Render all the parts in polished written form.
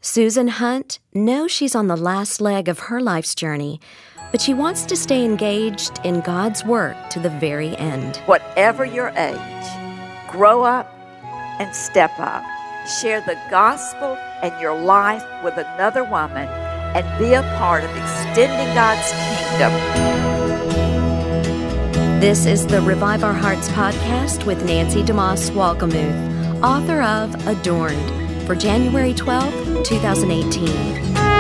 Susan Hunt knows she's on the last leg of her life's journey, but she wants to stay engaged in God's work to the very end. Whatever your age, grow up and step up. Share the gospel and your life with another woman and be a part of extending God's kingdom. This is the Revive Our Hearts podcast with Nancy DeMoss Wolgemuth, author of Adorned, for January 12, 2018.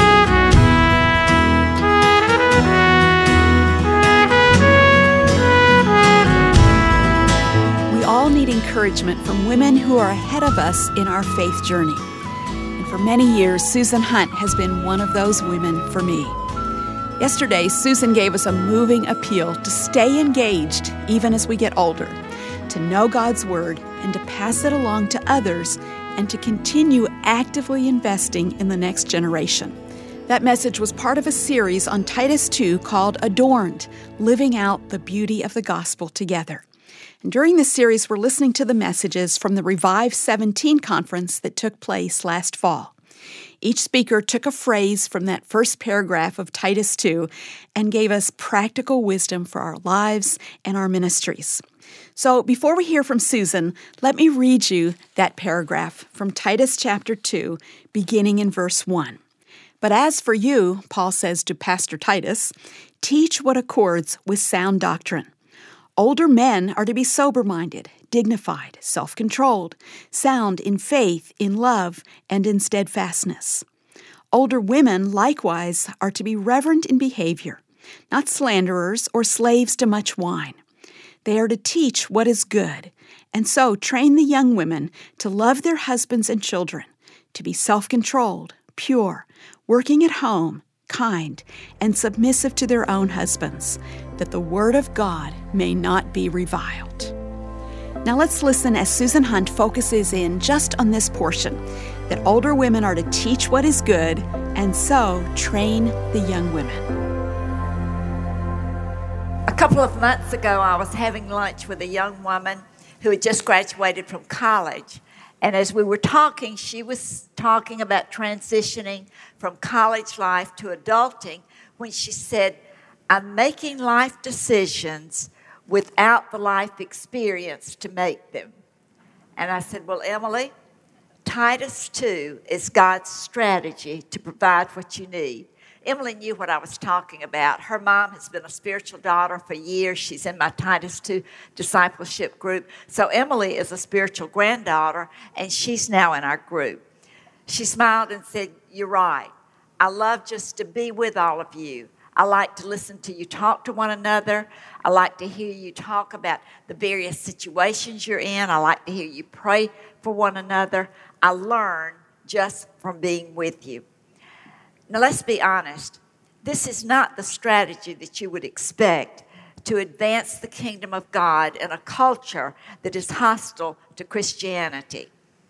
We all need encouragement from women who are ahead of us in our faith journey. And for many years, Susan Hunt has been one of those women for me. Yesterday, Susan gave us a moving appeal to stay engaged even as we get older, to know God's Word and to pass it along to others, and to continue actively investing in the next generation. That message was part of a series on Titus 2 called Adorned, Living Out the Beauty of the Gospel Together. And during this series, we're listening to the messages from the Revive 17 conference that took place last fall. Each speaker took a phrase from that first paragraph of Titus 2 and gave us practical wisdom for our lives and our ministries. So before we hear from Susan, let me read you that paragraph from Titus chapter 2, beginning in verse 1. But as for you, Paul says to Pastor Titus, teach what accords with sound doctrine. Older men are to be sober-minded, dignified, self-controlled, sound in faith, in love, and in steadfastness. Older women, likewise, are to be reverent in behavior, not slanderers or slaves to much wine. They are to teach what is good, and so train the young women to love their husbands and children, to be self-controlled, pure, working at home, kind, and submissive to their own husbands, that the word of God may not be reviled. Now let's listen as Susan Hunt focuses in just on this portion, that older women are to teach what is good, and so train the young women. A couple of months ago, I was having lunch with a young woman who had just graduated from college. And as we were talking, she was talking about transitioning from college life to adulting when she said, I'm making life decisions without the life experience to make them. And I said, well, Emily, Titus 2 is God's strategy to provide what you need. Emily knew what I was talking about. Her mom has been a spiritual daughter for years. She's in my Titus 2 discipleship group. So Emily is a spiritual granddaughter, and she's now in our group. She smiled and said, you're right. I love just to be with all of you. I like to listen to you talk to one another. I like to hear you talk about the various situations you're in. I like to hear you pray for one another. I learn just from being with you. Now, let's be honest. This is not the strategy that you would expect to advance the kingdom of God in a culture that is hostile to Christianity.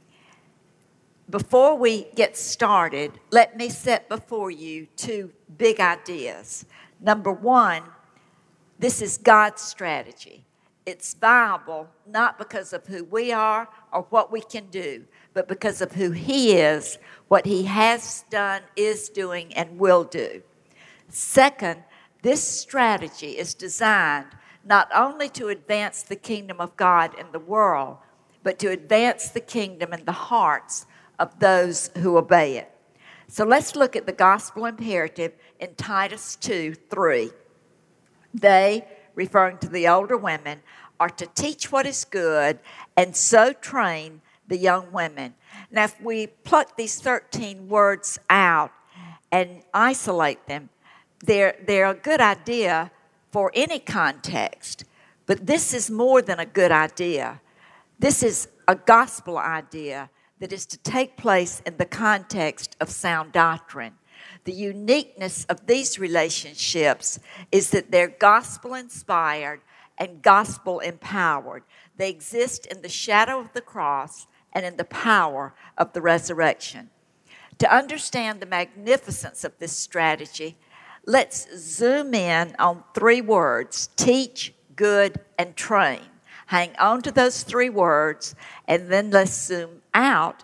Before we get started, let me set before you two big ideas. Number one, this is God's strategy. It's viable not because of who we are or what we can do, but because of who He is, what He has done, is doing, and will do. Second, this strategy is designed not only to advance the kingdom of God in the world, but to advance the kingdom in the hearts of those who obey it. So let's look at the gospel imperative in Titus 2:3. They, referring to the older women, are to teach what is good and so train the young women. Now, if we pluck these 13 words out and isolate them, they're a good idea for any context. But this is more than a good idea. This is a gospel idea that is to take place in the context of sound doctrine. The uniqueness of these relationships is that they're gospel-inspired and gospel-empowered. They exist in the shadow of the cross and in the power of the resurrection. To understand the magnificence of this strategy, let's zoom in on three words: teach, good, and train. Hang on to those three words, and then let's zoom out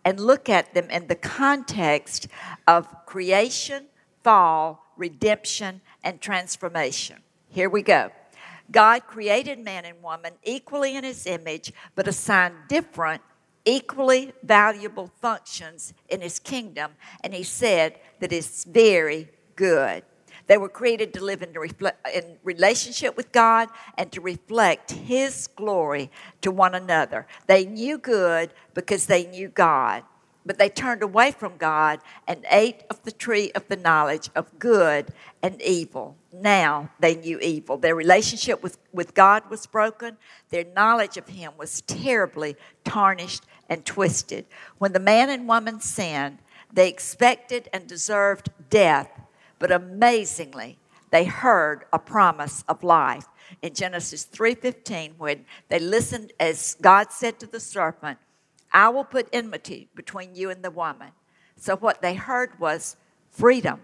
and look at them in the context of creation, fall, redemption, and transformation. Here we go. God created man and woman equally in his image, but assigned different, equally valuable functions in his kingdom, and he said that it's very good. They were created to live in relationship with God and to reflect his glory to one another. They knew good because they knew God, but they turned away from God and ate of the tree of the knowledge of good and evil. Now they knew evil. Their relationship with God was broken. Their knowledge of him was terribly tarnished and twisted. When the man and woman sinned, they expected and deserved death, but amazingly, they heard a promise of life. In Genesis 3:15, when they listened as God said to the serpent, I will put enmity between you and the woman. So what they heard was freedom.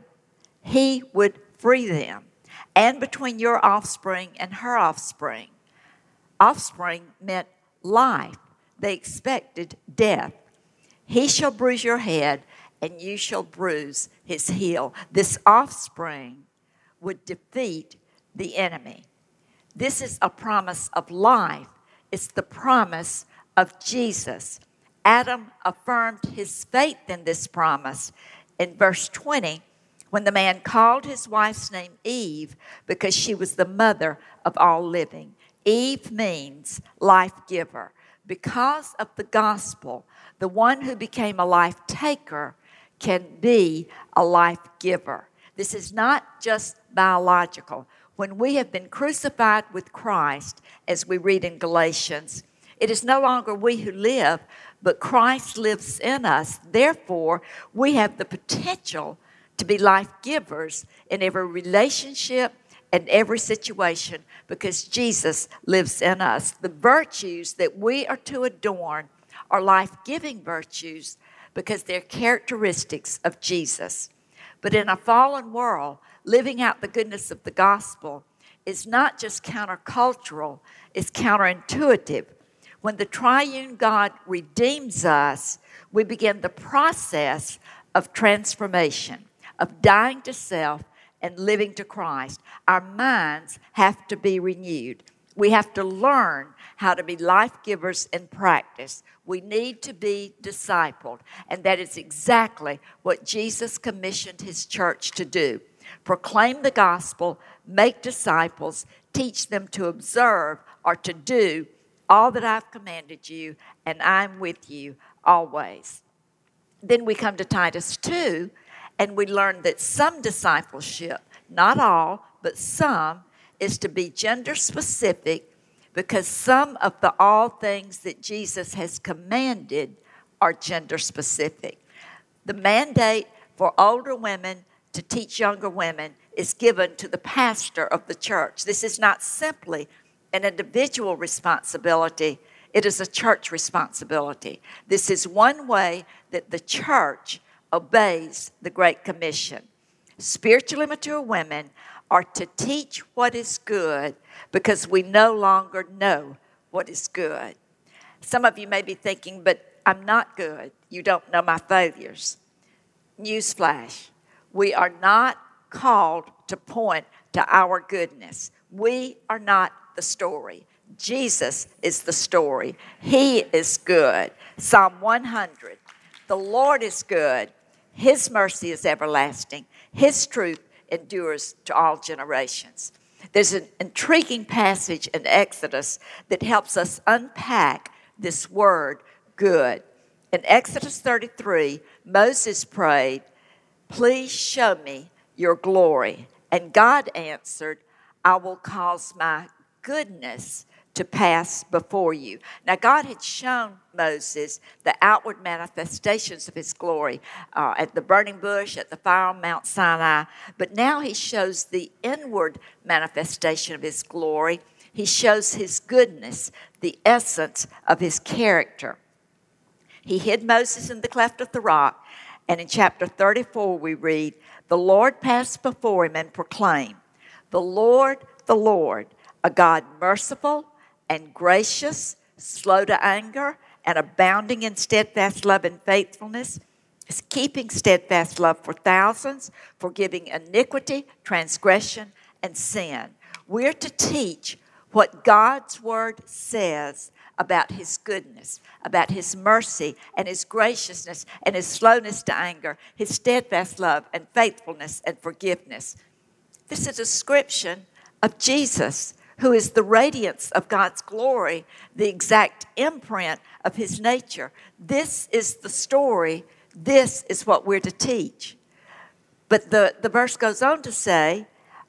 He would free them. And between your offspring and her offspring. Offspring meant life. They expected death. He shall bruise your head, and you shall bruise his heel. This offspring would defeat the enemy. This is a promise of life. It's the promise of Jesus. Adam affirmed his faith in this promise. In verse 20, when the man called his wife's name Eve because she was the mother of all living. Eve means life giver. Because of the gospel, the one who became a life taker can be a life giver. This is not just biological. When we have been crucified with Christ, as we read in Galatians, it is no longer we who live, but Christ lives in us. Therefore, we have the potential to be life givers in every relationship and every situation because Jesus lives in us. The virtues that we are to adorn are life-giving virtues because they're characteristics of Jesus. But in a fallen world, living out the goodness of the gospel is not just countercultural, it's counterintuitive. When the triune God redeems us, we begin the process of transformation, of dying to self and living to Christ. Our minds have to be renewed. We have to learn how to be life givers in practice. We need to be discipled, and that is exactly what Jesus commissioned his church to do. Proclaim the gospel, make disciples, teach them to observe or to do all that I've commanded you, and I'm with you always. Then we come to Titus 2, and we learn that some discipleship, not all, but some, is to be gender specific because some of the all things that Jesus has commanded are gender specific. The mandate for older women to teach younger women is given to the pastor of the church. This is not simply an individual responsibility, it is a church responsibility. This is one way that the church obeys the Great Commission. Spiritually mature women are to teach what is good because we no longer know what is good. Some of you may be thinking, but I'm not good. You don't know my failures. Newsflash, we are not called to point to our goodness. We are not the story. Jesus is the story. He is good. Psalm 100, the Lord is good. His mercy is everlasting. His truth endures to all generations. There's an intriguing passage in Exodus that helps us unpack this word good. In Exodus 33, Moses prayed, please show me your glory. And God answered, I will cause my goodness to pass before you. Now, God had shown Moses the outward manifestations of his glory at the burning bush, at the fire on Mount Sinai. But now he shows the inward manifestation of his glory. He shows his goodness, the essence of his character. He hid Moses in the cleft of the rock. And in chapter 34, we read, the Lord passed before him and proclaimed, the Lord, a God merciful and gracious, slow to anger, and abounding in steadfast love and faithfulness, is keeping steadfast love for thousands, forgiving iniquity, transgression, and sin. We're to teach what God's Word says about His goodness, about His mercy and His graciousness and His slowness to anger, His steadfast love and faithfulness and forgiveness. This is a description of Jesus, who is the radiance of God's glory, the exact imprint of His nature. This is the story. This is what we're to teach. But the verse goes on to say,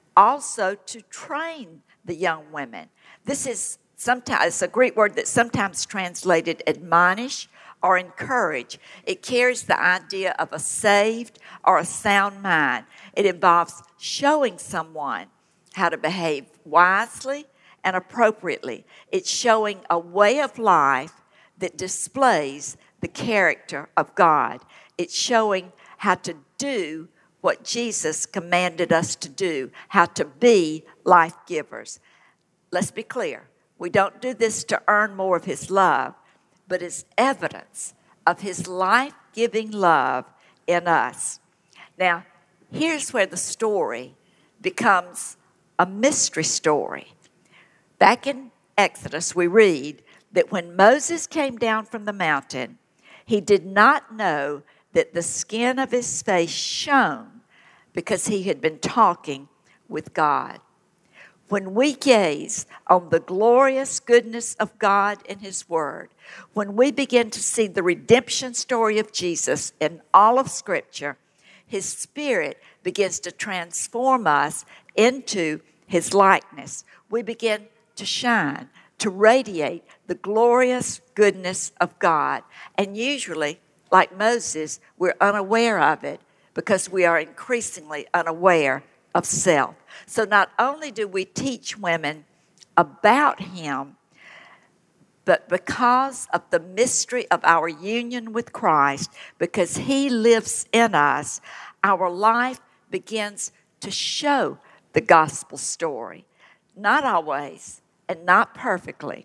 also to train the young women. This is sometimes, it's a Greek word that's sometimes translated admonish or encourage. It carries the idea of a saved or a sound mind. It involves showing someone how to behave wisely and appropriately. It's showing a way of life that displays the character of God. It's showing how to do what Jesus commanded us to do, how to be life givers. Let's be clear. We don't do this to earn more of His love, but as evidence of His life-giving love in us. Now, here's where the story becomes a mystery story. Back in Exodus, we read that when Moses came down from the mountain, he did not know that the skin of his face shone because he had been talking with God. When we gaze on the glorious goodness of God in His Word, when we begin to see the redemption story of Jesus in all of Scripture, His Spirit begins to transform us into His likeness. We begin to shine, to radiate the glorious goodness of God. And usually, like Moses, we're unaware of it because we are increasingly unaware of self. So not only do we teach women about Him, but because of the mystery of our union with Christ, because He lives in us, our life begins to show the gospel story. Not always and not perfectly,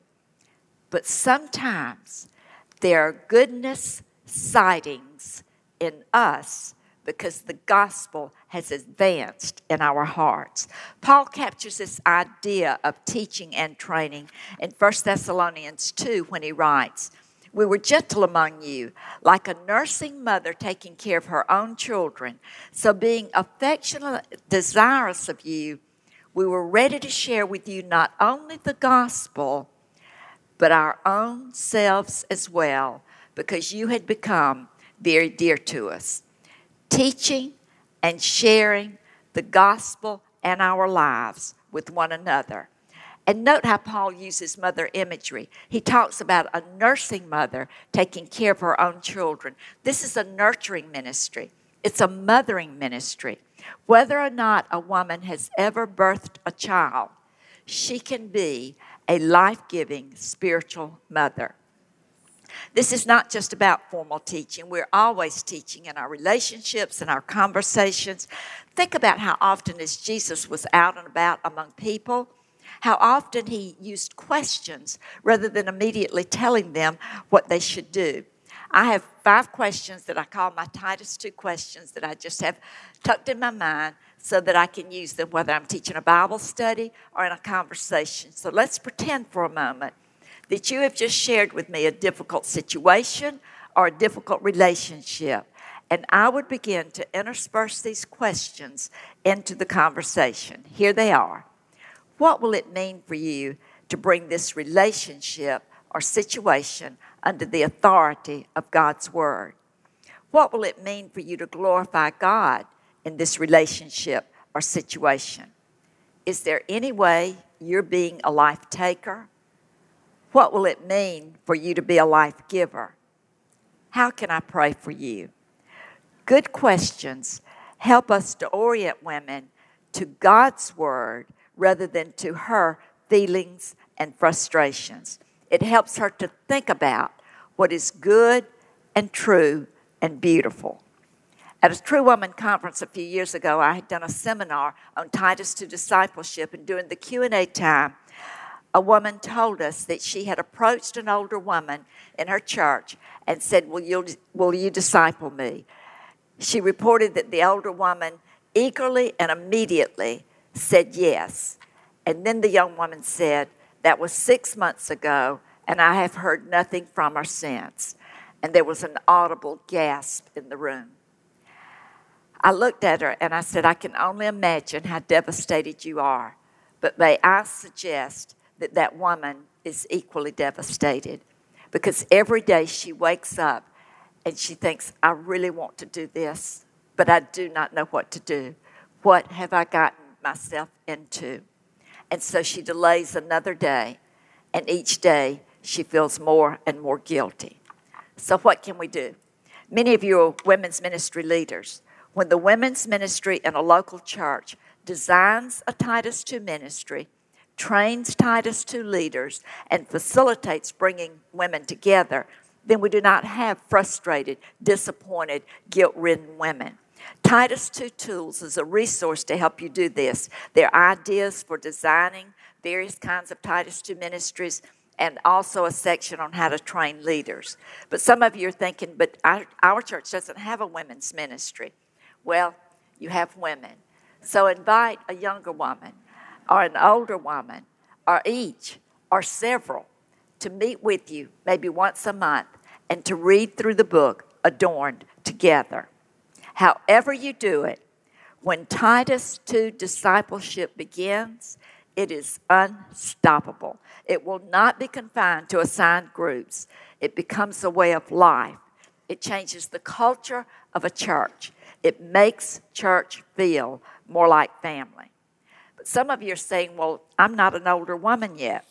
but sometimes there are goodness sightings in us because the gospel has advanced in our hearts. Paul captures this idea of teaching and training in 1 Thessalonians 2 when he writes, "We were gentle among you, like a nursing mother taking care of her own children. So being affectionately desirous of you, we were ready to share with you not only the gospel, but our own selves as well, because you had become very dear to us." Teaching and sharing the gospel and our lives with one another. And note how Paul uses mother imagery. He talks about a nursing mother taking care of her own children. This is a nurturing ministry. It's a mothering ministry. Whether or not a woman has ever birthed a child, she can be a life-giving spiritual mother. This is not just about formal teaching. We're always teaching in our relationships and our conversations. Think about how often as Jesus was out and about among people, how often He used questions rather than immediately telling them what they should do. I have 5 questions that I call my Titus 2 questions that I just have tucked in my mind so that I can use them whether I'm teaching a Bible study or in a conversation. So let's pretend for a moment that you have just shared with me a difficult situation or a difficult relationship, and I would begin to intersperse these questions into the conversation. Here they are. What will it mean for you to bring this relationship or situation under the authority of God's Word? What will it mean for you to glorify God in this relationship or situation? Is there any way you're being a life taker? What will it mean for you to be a life giver? How can I pray for you? Good questions help us to orient women to God's Word rather than to her feelings and frustrations. It helps her to think about what is good and true and beautiful. At a True Woman conference a few years ago, I had done a seminar on Titus 2 discipleship, and during the Q&A time, a woman told us that she had approached an older woman in her church and said, will you disciple me? She reported that the older woman eagerly and immediately said yes. And then the young woman said, that was 6 months ago, and I have heard nothing from her since. And there was an audible gasp in the room. I looked at her and I said, I can only imagine how devastated you are. But may I suggest that that woman is equally devastated, because every day she wakes up and she thinks, I really want to do this, but I do not know what to do. What have I gotten myself into? And so she delays another day, and each day she feels more and more guilty. So what can we do? Many of you are women's ministry leaders. When the women's ministry in a local church designs a Titus II ministry, trains Titus II leaders, and facilitates bringing women together, then we do not have frustrated, disappointed, guilt-ridden women. Titus II Tools is a resource to help you do this. There are ideas for designing various kinds of Titus II ministries, and also a section on how to train leaders. But some of you are thinking, but our church doesn't have a women's ministry. Well, you have women. So invite a younger woman or an older woman or each or several to meet with you maybe once a month and to read through the book Adorned together. However you do it, when Titus II discipleship begins, it is unstoppable. It will not be confined to assigned groups. It becomes a way of life. It changes the culture of a church. It makes church feel more like family. But some of you are saying, well, I'm not an older woman yet.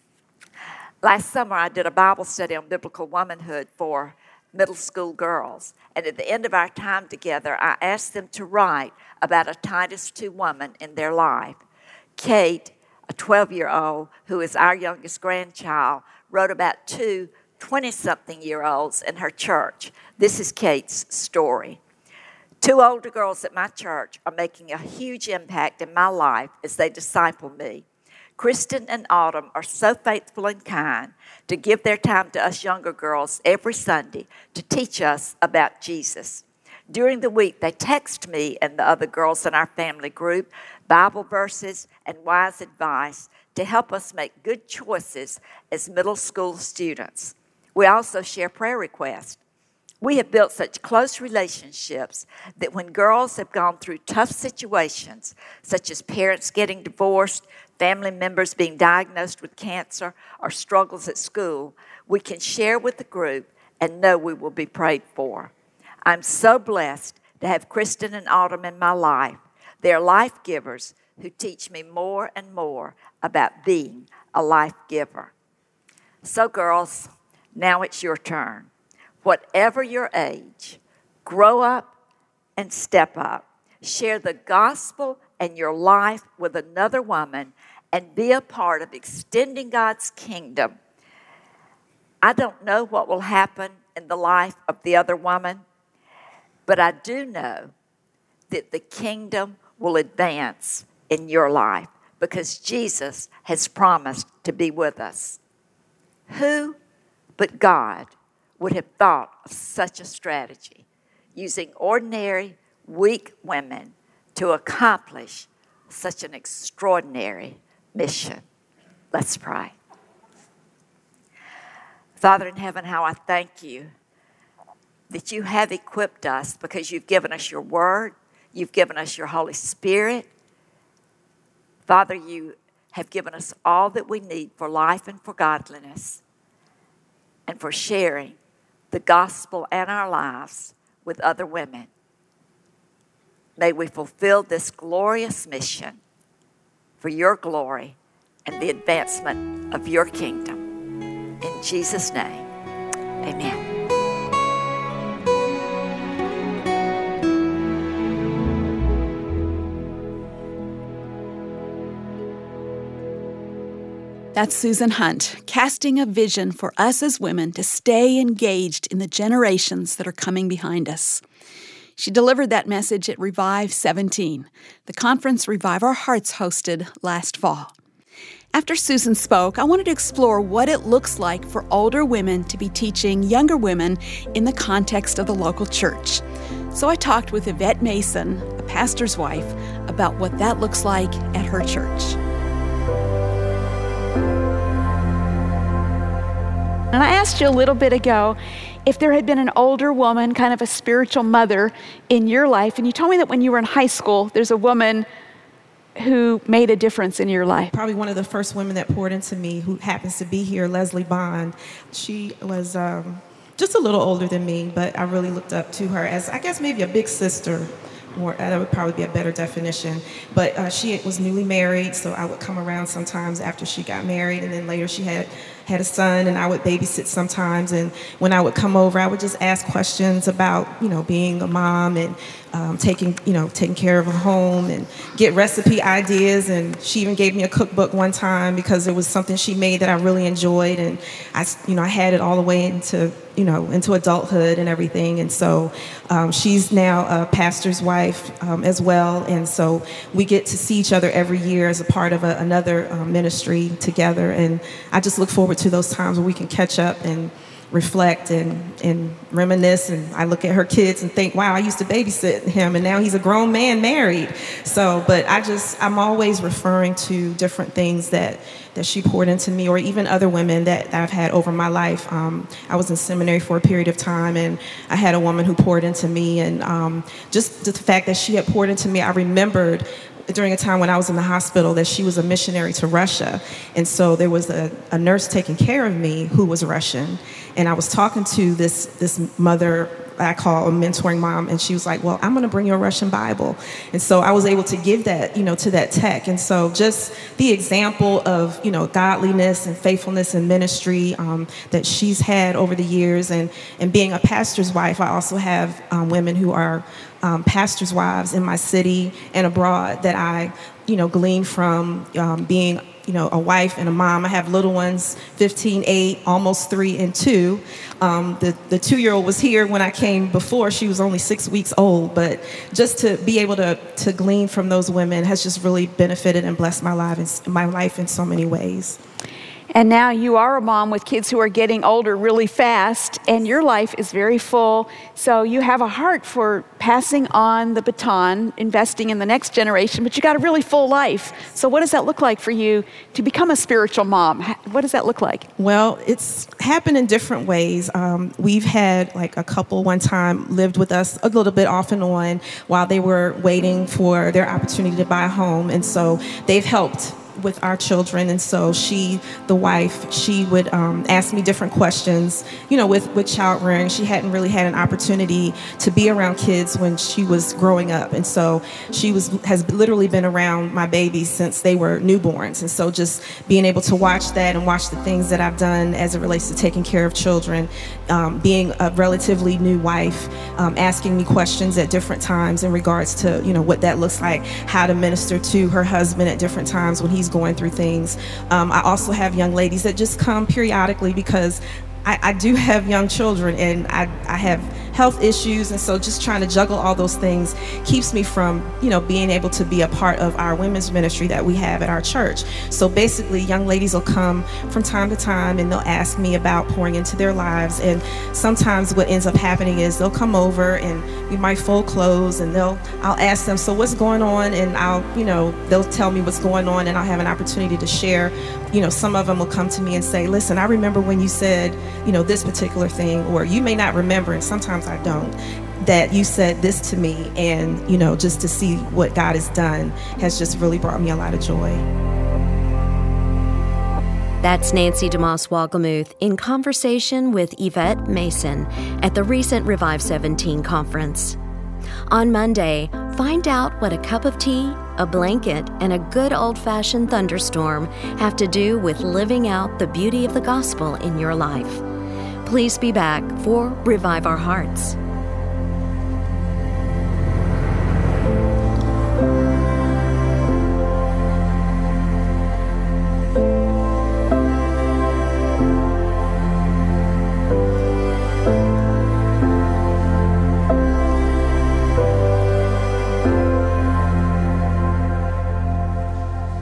Last summer, I did a Bible study on biblical womanhood for middle school girls. And at the end of our time together, I asked them to write about a Titus II woman in their life. Kate, a 12-year-old who is our youngest grandchild, wrote about 2 20-something-year-olds in her church. This is Kate's story. 2 older girls at my church are making a huge impact in my life as they disciple me. Kristen and Autumn are so faithful and kind to give their time to us younger girls every Sunday to teach us about Jesus. During the week, they text me and the other girls in our family group Bible verses and wise advice to help us make good choices as middle school students. We also share prayer requests. We have built such close relationships that when girls have gone through tough situations, such as parents getting divorced, family members being diagnosed with cancer, or struggles at school, we can share with the group and know we will be prayed for. I'm so blessed to have Kristen and Autumn in my life. They're life givers who teach me more and more about being a life giver. So girls, now it's your turn. Whatever your age, grow up and step up. Share the gospel and your life with another woman and be a part of extending God's kingdom. I don't know what will happen in the life of the other woman, but I do know that the kingdom will advance in your life because Jesus has promised to be with us. Who but God would have thought of such a strategy, using ordinary, weak women to accomplish such an extraordinary mission? Let's pray. Father in heaven, how I thank you that you have equipped us because you've given us your word, you've given us your Holy Spirit. Father, you have given us all that we need for life and for godliness and for sharing the gospel and our lives with other women. May we fulfill this glorious mission for your glory and the advancement of your kingdom. In Jesus' name, amen. That's Susan Hunt, casting a vision for us as women to stay engaged in the generations that are coming behind us. She delivered that message at Revive 17, the conference Revive Our Hearts hosted last fall. After Susan spoke, I wanted to explore what it looks like for older women to be teaching younger women in the context of the local church. So I talked with Yvette Mason, a pastor's wife, about what that looks like at her church. And I asked you a little bit ago if there had been an older woman, kind of a spiritual mother in your life, and you told me that when you were in high school, there's a woman who made a difference in your life. Probably one of the first women that poured into me, who happens to be here, Leslie Bond. She was just a little older than me, but I really looked up to her as, I guess, maybe a big sister. More, that would probably be a better definition. But she was newly married, so I would come around sometimes after she got married, and then later she had a son, and I would babysit sometimes. And when I would come over, I would just ask questions about, being a mom and taking care of a home and get recipe ideas. And she even gave me a cookbook one time because it was something she made that I really enjoyed, and I had it all the way into adulthood and everything. And so she's now a pastor's wife as well, and so we get to see each other every year as a part of another ministry together. And I just look forward to those times where we can catch up and reflect and reminisce. And I look at her kids and think, wow, I used to babysit him, and now he's a grown man married. So, but I'm always referring to different things that she poured into me, or even other women that I've had over my life. I was in seminary for a period of time, and I had a woman who poured into me, and just the fact that she had poured into me, I remembered during a time when I was in the hospital that she was a missionary to Russia. And so there was a nurse taking care of me who was Russian. And I was talking to this mother I call a mentoring mom, and she was like, well, I'm going to bring you a Russian Bible. And so I was able to give that, to that tech. And so just the example of, godliness and faithfulness in ministry that she's had over the years. And being a pastor's wife, I also have women who are pastors' wives in my city and abroad that I, glean from being a wife and a mom. I have little ones, 15, 8, almost 3 and 2. The 2-year-old was here when I came before. She was only 6 weeks old. But just to be able to glean from those women has just really benefited and blessed my life in so many ways. And now you are a mom with kids who are getting older really fast, and your life is very full. So you have a heart for passing on the baton, investing in the next generation, but you got a really full life. So what does that look like for you to become a spiritual mom? What does that look like? Well, it's happened in different ways. We've had a couple one time lived with us a little bit off and on while they were waiting for their opportunity to buy a home. And so they've helped with our children. And so she, the wife, she would ask me different questions, with child rearing. She hadn't really had an opportunity to be around kids when she was growing up. And so she has literally been around my babies since they were newborns. And so just being able to watch that and watch the things that I've done as it relates to taking care of children, being a relatively new wife, asking me questions at different times in regards to, what that looks like, how to minister to her husband at different times when he's going through things. I also have young ladies that just come periodically because I do have young children, and I have health issues, and so just trying to juggle all those things keeps me from, being able to be a part of our women's ministry that we have at our church. So basically, young ladies will come from time to time, and they'll ask me about pouring into their lives. And sometimes what ends up happening is they'll come over, and we might fold clothes, and I'll ask them, so what's going on? And they'll tell me what's going on, and I'll have an opportunity to share. Some of them will come to me and say, listen, I remember when you said, this particular thing, or you may not remember, and sometimes I don't, that you said this to me. And, just to see what God has done has just really brought me a lot of joy. That's Nancy DeMoss Wolgemuth in conversation with Yvette Mason at the recent Revive 17 conference. On Monday, find out what a cup of tea, a blanket, and a good old-fashioned thunderstorm have to do with living out the beauty of the gospel in your life. Please be back for Revive Our Hearts.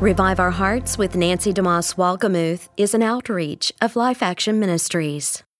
Revive Our Hearts with Nancy DeMoss Walgamuth is an outreach of Life Action Ministries.